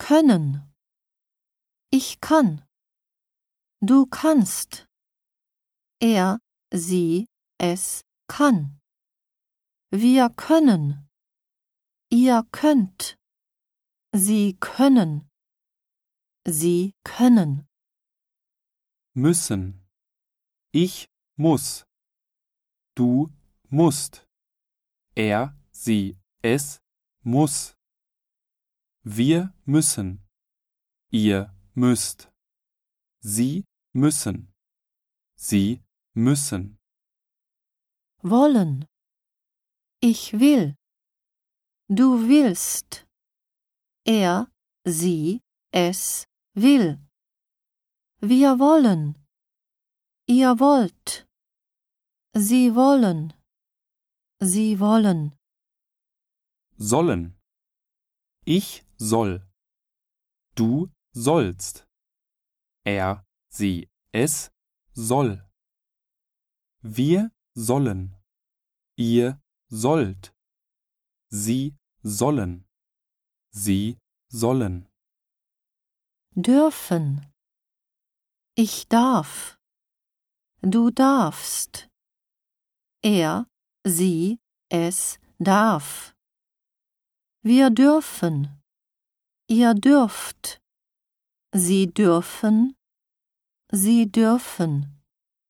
können. Ich kann. Du kannst. Er, sie, es kann. Wir können. Ihr könnt. Sie können. Sie können. Müssen. Ich muss. Du musst. Er, sie, es muss. Wir müssen. Ihr müsst. Sie müssen. Sie müssen. Wollen. Ich will. Du willst. Er, sie, es will. Wir wollen. Ihr wollt. Sie wollen. Sie wollen. Sollen. Ich soll. Du sollst. Er, sie, es soll. Wir sollen. Ihr sollt. Sie sollen. Sie sollen. Dürfen. Ich darf. Du darfst. Er, sie, es darf. Wir dürfen. Ihr dürft. Sie dürfen. Sie dürfen.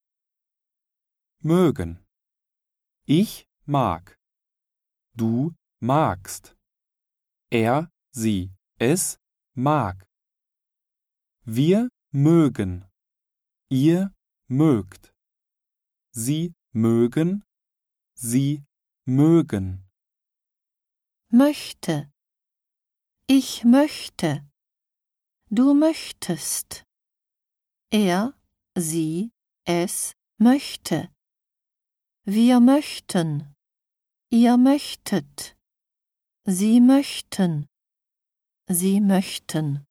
Mögen. Ich mag. Du magst. Er, sie, es mag. Wir mögen. Ihr mögt. Sie mögen. Sie mögen. Möchte. Ich möchte. Du möchtest. Er, sie, es möchte. Wir möchten. Ihr möchtet. Sie möchten. Sie möchten.